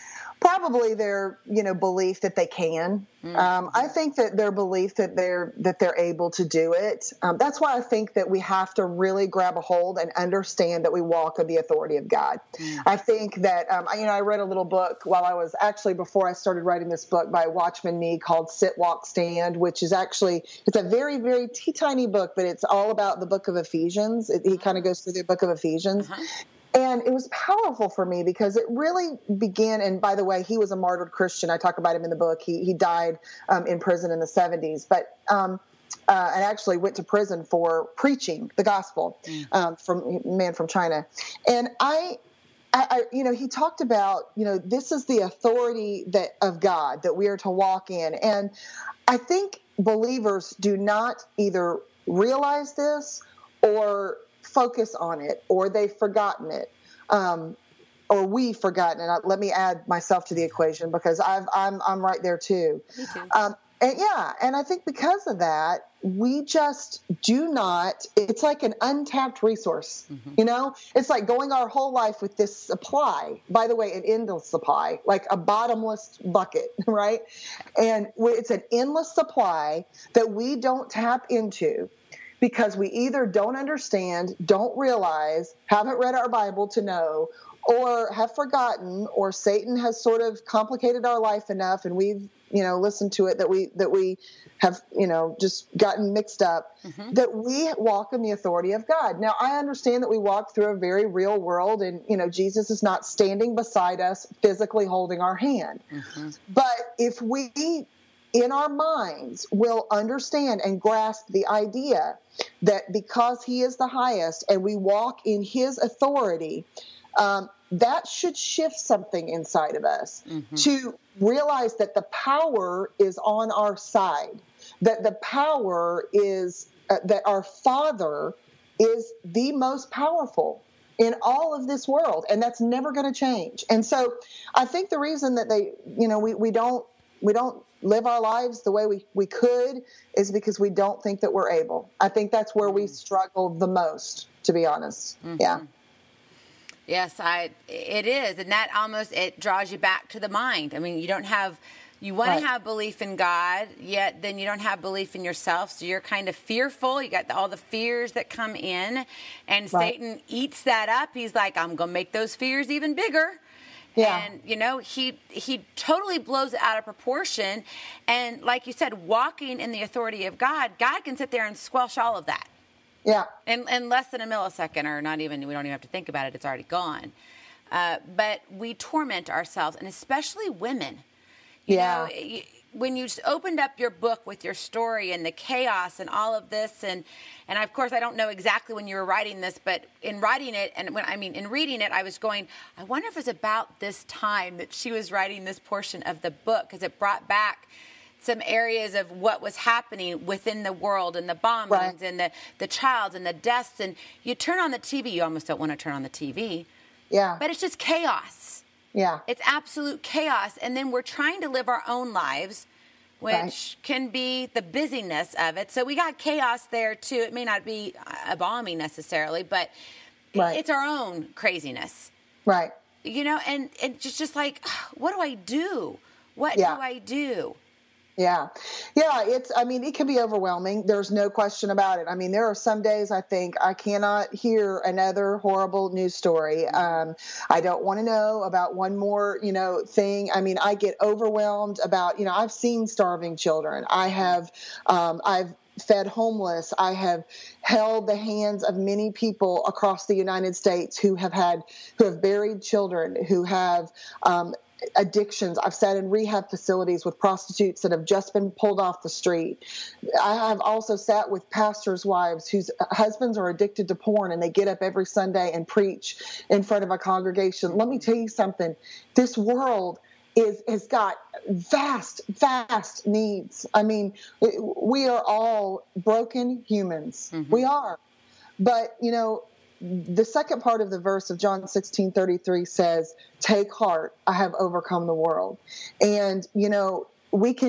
Probably their, you know, belief that they can. Mm-hmm. Um, I think that their belief that they're that they're able to do it. Um, that's why I think that we have to really grab a hold and understand that we walk in the authority of God. Mm-hmm. I think that um, you know I read a little book while I was actually before I started writing this book by Watchman Nee called Sit, Walk, Stand, which is actually it's a very very teeny tiny book, but it's all about the book of Ephesians. It, he kind of goes through the book of Ephesians. Uh-huh. And it was powerful for me because it really began, and by the way, he was a martyred Christian. I talk about him in the book. He he died um, in prison in the seventies, but um, uh, and actually went to prison for preaching the gospel um, from man from China. And I, I, I, you know, he talked about, you know, this is the authority that of God that we are to walk in. And I think believers do not either realize this or focus on it, or they've forgotten it, um, or we've forgotten it. Let me add myself to the equation because I've, I'm I'm right there too. Me too. Um, and yeah, and I think because of that, we just do not. It's like an untapped resource. Mm-hmm. You know, it's like going our whole life with this supply. By the way, an endless supply, like a bottomless bucket, right? And it's an endless supply that we don't tap into. Because we either don't understand, don't realize, haven't read our Bible to know, or have forgotten, or Satan has sort of complicated our life enough, and we've, you know, listened to it that we that we have, you know, just gotten mixed up. Mm-hmm. That we walk in the authority of God. Now, I understand that we walk through a very real world, and you know, Jesus is not standing beside us, physically holding our hand. Mm-hmm. But if we in our minds will understand and grasp the idea that because he is the highest and we walk in his authority, um, that should shift something inside of us mm-hmm. to realize that the power is on our side, that the power is uh, that our Father is the most powerful in all of this world, and that's never going to change. And so I think the reason that they, you know, we, we don't we don't live our lives the way we, we could is because we don't think that we're able. I think that's where we struggle the most, to be honest. Mm-hmm. Yeah. Yes, I, it is. And that almost, it draws you back to the mind. I mean, you don't have, you want right. to have belief in God, yet then you don't have belief in yourself. So you're kind of fearful. You got the, all the fears that come in, and right. Satan eats that up. He's like, I'm going to make those fears even bigger. Yeah. And, you know, he he totally blows it out of proportion. And like you said, walking in the authority of God, God can sit there and squelch all of that. Yeah. In, in less than a millisecond, or not even, we don't even have to think about it. It's already gone. Uh, but we torment ourselves, and especially women. You yeah. know, when you opened up your book with your story and the chaos and all of this, and and of course I don't know exactly when you were writing this, but in writing it, and when I mean in reading it, I was going, I wonder if it's about this time that she was writing this portion of the book, because it brought back some areas of what was happening within the world, and the bombings right. and the the child and the deaths, and you turn on the T V, you almost don't want to turn on the T V. Yeah. But it's just chaos. Yeah. It's absolute chaos. And then we're trying to live our own lives, which right. can be the busyness of it. So we got chaos there, too. It may not be a bombing necessarily, but right. it's our own craziness. Right. You know, and, and just, just like, what do I do? What yeah. do I do? Yeah. Yeah. It's, I mean, it can be overwhelming. There's no question about it. I mean, there are some days I think I cannot hear another horrible news story. Um, I don't want to know about one more, you know, thing. I mean, I get overwhelmed about, you know, I've seen starving children. I have, um, I've, fed homeless. I have held the hands of many people across the United States who have had, who have buried children, who have, um, addictions. I've sat in rehab facilities with prostitutes that have just been pulled off the street. I have also sat with pastors' wives whose husbands are addicted to porn, and they get up every Sunday and preach in front of a congregation. Let me tell you something. This world is has got vast, vast needs. I mean, we are all broken humans. Mm-hmm. We are. But, you know, the second part of the verse of John sixteen thirty-three says, "Take heart, I have overcome the world." And, you know, we can,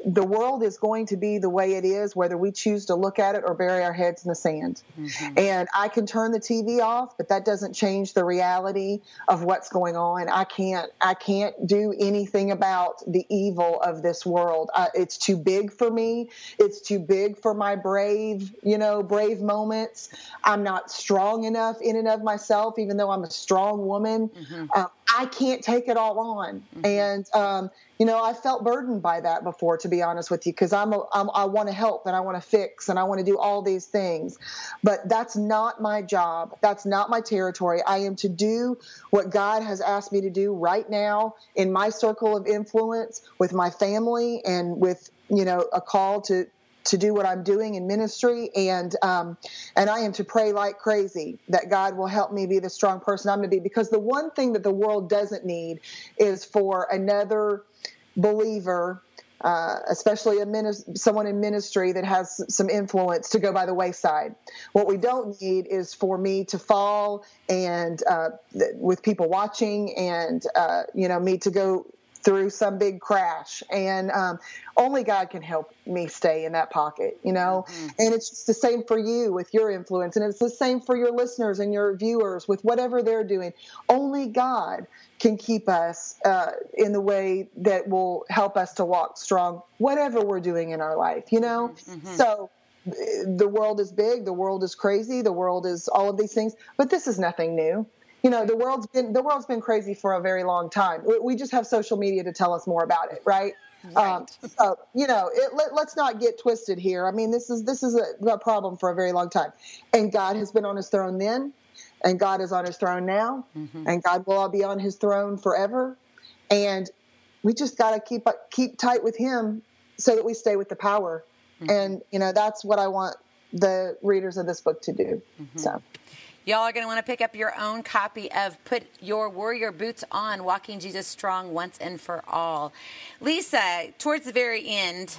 the world is going to be the way it is, whether we choose to look at it or bury our heads in the sand. Mm-hmm. And I can turn the T V off, but that doesn't change the reality of what's going on. I can't, I can't do anything about the evil of this world. Uh, it's too big for me. It's too big for my brave, you know, brave moments. I'm not strong enough in and of myself, even though I'm a strong woman. Mm-hmm. Uh, I can't take it all on. Mm-hmm. And, um, you know, I felt burdened by that before, to be honest with you, because I'm, a, I'm I want to help and I want to fix and I want to do all these things. But that's not my job. That's not my territory. I am to do what God has asked me to do right now in my circle of influence with my family and with, you know, a call to to do what I'm doing in ministry. And, um, and I am to pray like crazy that God will help me be the strong person I'm going to be. Because the one thing that the world doesn't need is for another believer, uh, especially a minis- someone in ministry that has some influence, to go by the wayside. What we don't need is for me to fall and, uh, th- with people watching and, uh, you know, me to go through some big crash. And um, only God can help me stay in that pocket, you know. Mm-hmm. And it's just the same for you with your influence. And it's the same for your listeners and your viewers with whatever they're doing. Only God can keep us uh, in the way that will help us to walk strong, whatever we're doing in our life, you know. Mm-hmm. So the world is big. The world is crazy. The world is all of these things. But this is nothing new. You know, the world's been the world's been crazy for a very long time. We just have social media to tell us more about it, right? Right. Um, so, you know, it, let, let's not get twisted here. I mean, this is this is a, a problem for a very long time, and God has been on His throne then, and God is on His throne now, mm-hmm. and God will be on His throne forever. And we just got to keep keep tight with Him so that we stay with the power. Mm-hmm. And you know, that's what I want the readers of this book to do. Mm-hmm. So. Y'all are going to want to pick up your own copy of Put Your Warrior Boots On, Walking Jesus Strong Once and For All. Lisa, towards the very end,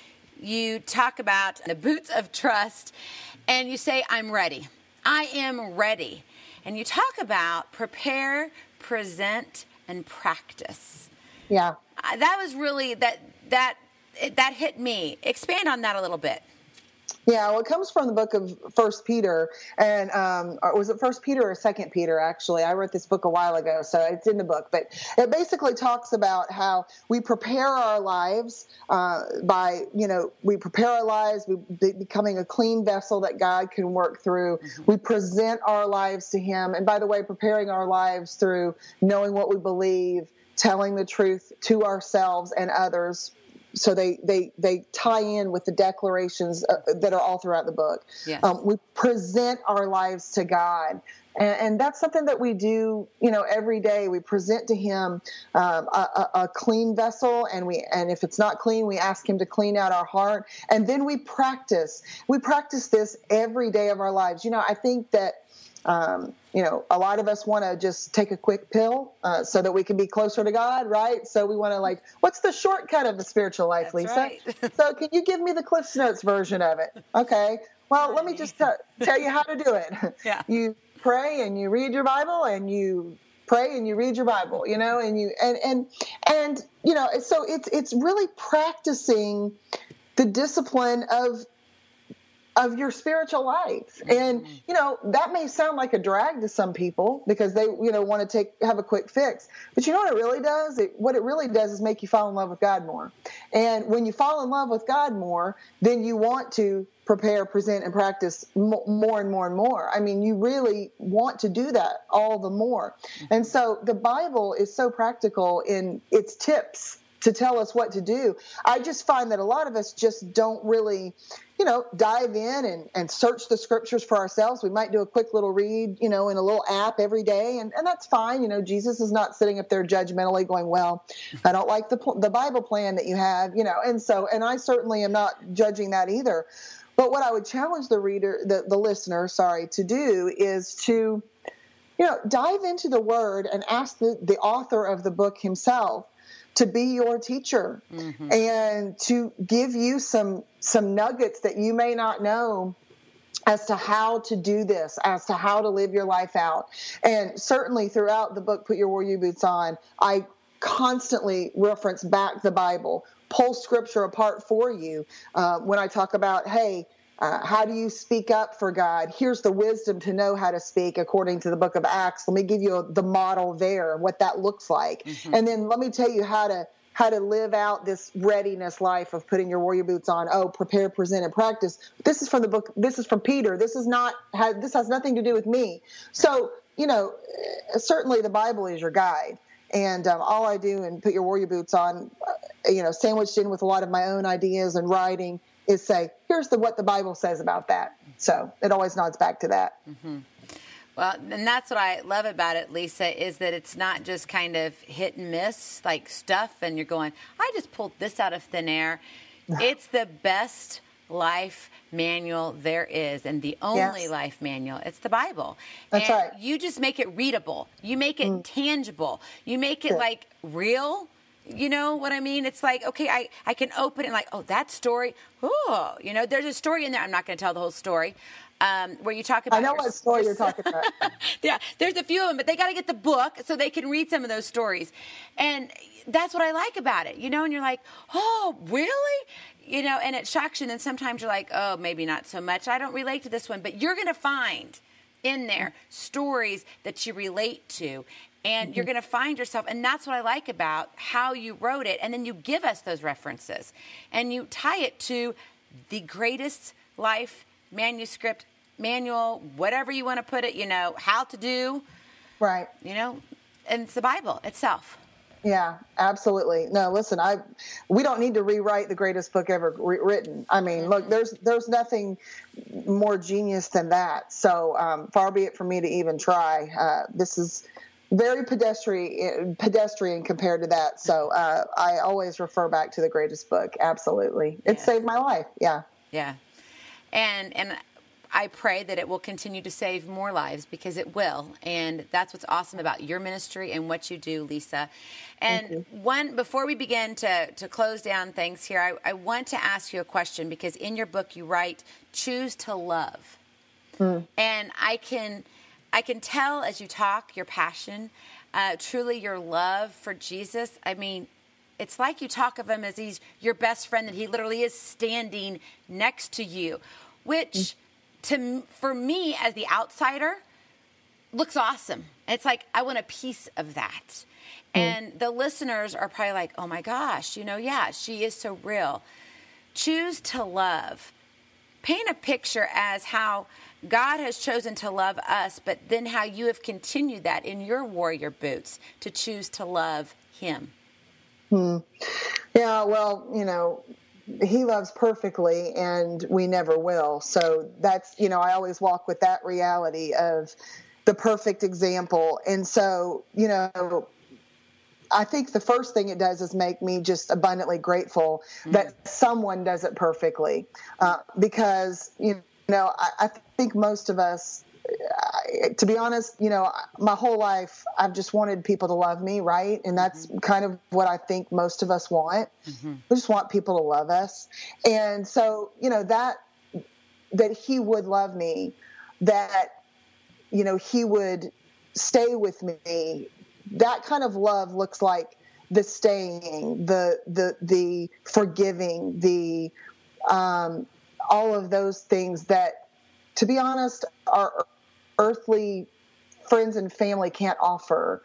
you talk about the boots of trust, and you say, I'm ready. I am ready. And you talk about prepare, present, and practice. Yeah. Uh, that was really, that, that, that hit me. Expand on that a little bit. Yeah, well, it comes from the book of First Peter, and um, or was it First Peter or Second Peter? Actually, I wrote this book a while ago, so it's in the book. But it basically talks about how we prepare our lives uh, by, you know, we prepare our lives, we be becoming a clean vessel that God can work through. Mm-hmm. We present our lives to Him, and by the way, preparing our lives through knowing what we believe, telling the truth to ourselves and others. So they, they, they tie in with the declarations uh, that are all throughout the book. Yes. Um, we present our lives to God. And, and that's something that we do, you know, every day. We present to Him um, a, a, a clean vessel, and we, and if it's not clean, we ask Him to clean out our heart. And then we practice. We practice this every day of our lives. You know, I think that Um, you know, a lot of us want to just take a quick pill uh, so that we can be closer to God, right? So we want to like, what's the shortcut of the spiritual life, That's Lisa? Right. So can you give me the Cliff Notes version of it? Okay. Well, let me just t- tell you how to do it. Yeah. You pray and you read your Bible, and you pray and you read your Bible, you know, and you and and and you know, so it's it's really practicing the discipline of. of your spiritual life. And, you know, that may sound like a drag to some people because they, you know, want to take, have a quick fix, but you know what it really does? It, what it really does is make you fall in love with God more. And when you fall in love with God more, then you want to prepare, present, and practice more and more and more. I mean, you really want to do that all the more. And so the Bible is so practical in its tips to tell us what to do. I just find that a lot of us just don't really, you know, dive in and, and search the scriptures for ourselves. We might do a quick little read, you know, in a little app every day, and, and that's fine. You know, Jesus is not sitting up there judgmentally going, well, I don't like the the Bible plan that you have, you know, and so, and I certainly am not judging that either. But what I would challenge the reader, the, the listener, sorry, to do is to, you know, dive into the Word and ask the, the author of the book himself to be your teacher, mm-hmm. and to give you some some nuggets that you may not know as to how to do this, as to how to live your life out. And certainly throughout the book, Put Your Warrior Boots On, I constantly reference back the Bible. pull scripture apart for you. Uh, when I talk about, hey, uh, how do you speak up for God? Here's the wisdom to know how to speak according to the book of Acts. Let me give you a, the model there, what that looks like. Mm-hmm. And then let me tell you how to how to live out this readiness life of putting your warrior boots on. Oh, prepare, present, and practice. This is from the book. This is from Peter. This is not, this has nothing to do with me. So, you know, certainly the Bible is your guide. And um, all I do and put your warrior boots on, uh, you know, sandwiched in with a lot of my own ideas and writing is say, here's the what the Bible says about that. So it always nods back to that. Mm-hmm. Well, and that's what I love about it, Lisa, is that it's not just kind of hit and miss like stuff and you're going, I just pulled this out of thin air. It's the best life manual there is, and the only yes. life manual. It's the Bible. That's and right. You just make it readable. You make it mm. tangible. You make it Good. like real. You know what I mean? It's like, okay, I, I can open it and like, oh, that story. Oh, you know, there's a story in there. I'm not going to tell the whole story. Um, where you talk about. I know your, what story you're talking about. Yeah, there's a few of them, but they got to get the book so they can read some of those stories. And that's what I like about it, you know, and you're like, oh, really? You know, and it shocks you. And then sometimes you're like, oh, maybe not so much. I don't relate to this one. But you're going to find in there stories that you relate to. And mm-hmm. you're going to find yourself. And that's what I like about how you wrote it. And then you give us those references. And you tie it to the greatest life manuscript, manual, whatever you want to put it, you know, how to do. Right. You know, and it's the Bible itself. Yeah, absolutely. No, listen, I we don't need to rewrite the greatest book ever re- written. I mean, mm-hmm. look, there's there's nothing more genius than that. So um, far be it from me to even try. Uh, this is very pedestrian, pedestrian compared to that. So uh, I always refer back to the greatest book. Absolutely. It yeah. saved my life. Yeah. Yeah. And and I pray that it will continue to save more lives, because it will. And that's what's awesome about your ministry and what you do, Lisa. And one, before we begin to, to close down things here, I, I want to ask you a question, because in your book you write, choose to love. Mm. And I can I can tell as you talk your passion, uh, truly your love for Jesus. I mean, it's like you talk of him as he's your best friend, that he literally is standing next to you, which to for me as the outsider looks awesome. It's like, I want a piece of that. Mm. And the listeners are probably like, oh my gosh, you know, yeah, she is so real. Choose to love. Paint a picture as how God has chosen to love us, but then how you have continued that in your warrior boots to choose to love him. Hmm. Yeah, well, you know, he loves perfectly and we never will. So that's, you know, I always walk with that reality of the perfect example. And so, you know, I think the first thing it does is make me just abundantly grateful mm-hmm. that someone does it perfectly. Uh, because, you know, I, I think most of us, I, to be honest, you know, my whole life, I've just wanted people to love me, right? And that's mm-hmm. kind of what I think most of us want. Mm-hmm. We just want people to love us. And so, you know, that, that he would love me, that, you know, he would stay with me, that kind of love looks like the staying, the, the, the forgiving, the, um, all of those things that, to be honest, our earthly friends and family can't offer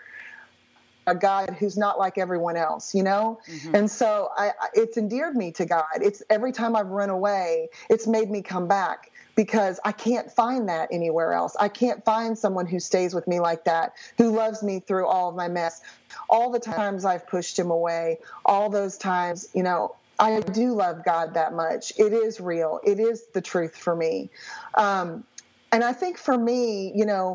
a God who's not like everyone else, you know? Mm-hmm. And so I, it's endeared me to God. It's every time I've run away, it's made me come back, because I can't find that anywhere else. I can't find someone who stays with me like that, who loves me through all of my mess. All the times I've pushed him away, all those times, you know, I do love God that much. It is real. It is the truth for me. Um, and I think for me, you know,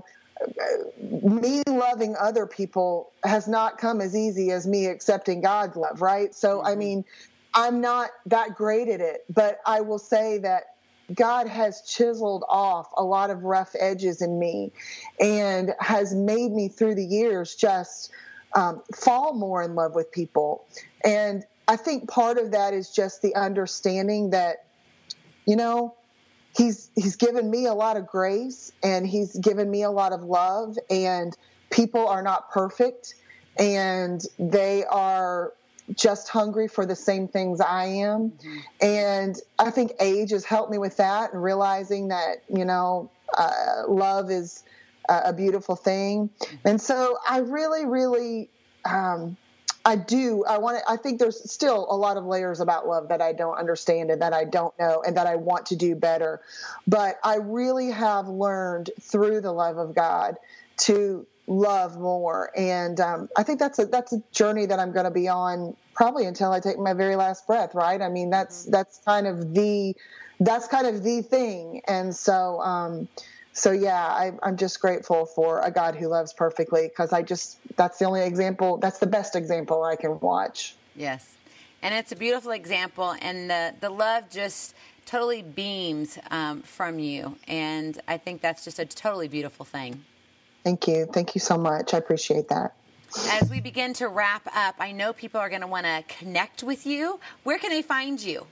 me loving other people has not come as easy as me accepting God's love, right? So, mm-hmm. I mean, I'm not that great at it, but I will say that God has chiseled off a lot of rough edges in me and has made me through the years just um, fall more in love with people. And I think part of that is just the understanding that, you know, he's he's given me a lot of grace and he's given me a lot of love, and people are not perfect and they are just hungry for the same things I am. Mm-hmm. And I think age has helped me with that, and realizing that, you know, uh, love is uh, a beautiful thing. Mm-hmm. And so I really, really, um, I do. I want to, I think there's still a lot of layers about love that I don't understand and that I don't know and that I want to do better. But I really have learned through the love of God to love more. And um, I think that's a, that's a journey that I'm going to be on probably until I take my very last breath. Right. I mean, that's, that's kind of the, that's kind of the thing. And so, um, So, yeah, I, I'm just grateful for a God who loves perfectly, because I just, that's the only example, that's the best example I can watch. Yes. And it's a beautiful example. And the, the love just totally beams um, from you. And I think that's just a totally beautiful thing. Thank you. Thank you so much. I appreciate that. As we begin to wrap up, I know people are going to want to connect with you. Where can they find you?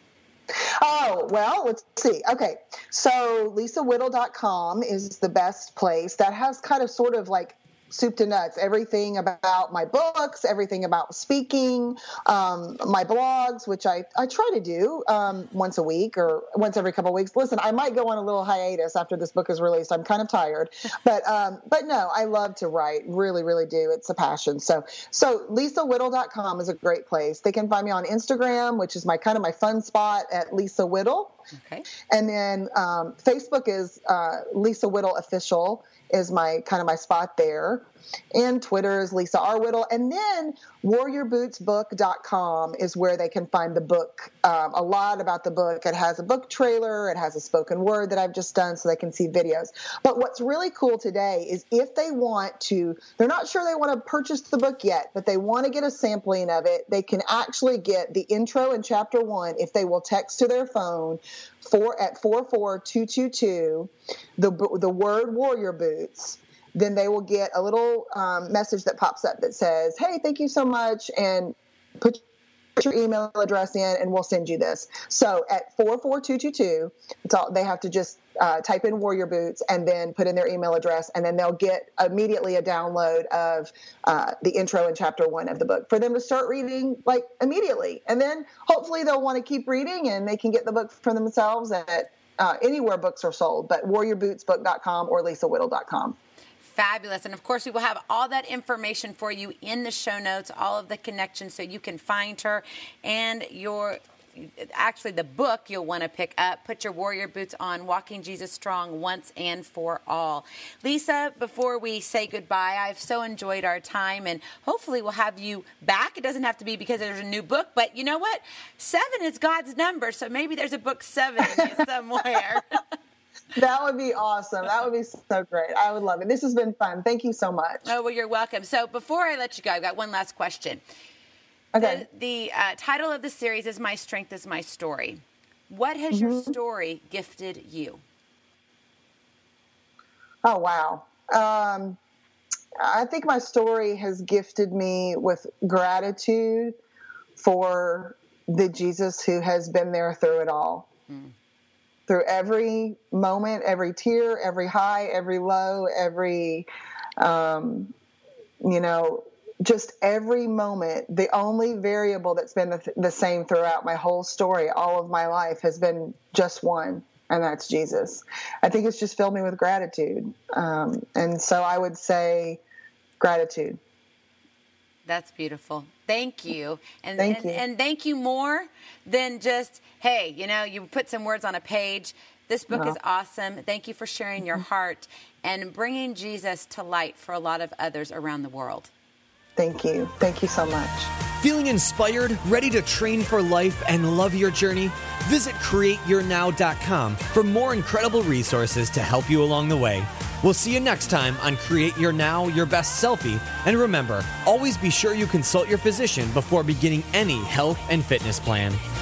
Oh, well, let's see. Okay. So lisa whittle dot com is the best place. That has kind of sort of like soup to nuts, everything about my books, everything about speaking, um, my blogs, which I, I try to do um, once a week or once every couple of weeks. Listen, I might go on a little hiatus after this book is released. I'm kind of tired, but um, but no, I love to write. Really, really do. It's a passion. So so lisa whittle dot com is a great place. They can find me on Instagram, which is my kind of my fun spot at Lisa Whittle. Okay. And then um, Facebook is uh, Lisa Whittle Official is my kind of my spot there. And Twitter is Lisa R. Whittle. And then warrior boots book dot com is where they can find the book, um, a lot about the book. It has a book trailer. It has a spoken word that I've just done so they can see videos. But what's really cool today is if they want to, they're not sure they want to purchase the book yet, but they want to get a sampling of it, they can actually get the intro and chapter one if they will text to their phone for at four four two two two the the word Warrior Boots. Then they will get a little um, message that pops up that says, hey, thank you so much, and put your email address in, and we'll send you this. So at four four two two two, it's all, they have to just uh, type in Warrior Boots and then put in their email address, and then they'll get immediately a download of uh, the intro and chapter one of the book for them to start reading, like, immediately. And then hopefully they'll want to keep reading, and they can get the book for themselves at uh, anywhere books are sold, but warrior boots book dot com or lisa whittle dot com. Fabulous. And of course, we will have all that information for you in the show notes, all of the connections so you can find her and your, actually the book you'll want to pick up. Put your warrior boots on, Walking Jesus Strong once and for all. Lisa, before we say goodbye, I've so enjoyed our time, and hopefully we'll have you back. It doesn't have to be because there's a new book, but you know what? Seven is God's number, so maybe there's a book seven in you somewhere. That would be awesome. That would be so great. I would love it. This has been fun. Thank you so much. Oh, well, you're welcome. So before I let you go, I've got one last question. Okay. The, the uh, title of the series is My Strength is My Story. What has mm-hmm. your story gifted you? Oh, wow. Um, I think my story has gifted me with gratitude for the Jesus who has been there through it all. Mm. Through every moment, every tear, every high, every low, every, um, you know, just every moment. The only variable that's been the, the same throughout my whole story, all of my life, has been just one, and that's Jesus. I think it's just filled me with gratitude. Um, and so I would say gratitude. That's beautiful. Thank you. And, thank and, you. And thank you more than just, hey, you know, you put some words on a page. This book no. is awesome. Thank you for sharing your heart and bringing Jesus to light for a lot of others around the world. Thank you. Thank you so much. Feeling inspired, ready to train for life, and love your journey? Visit create your now dot com for more incredible resources to help you along the way. We'll see you next time on Create Your Now, Your Best Selfie. And remember, always be sure you consult your physician before beginning any health and fitness plan.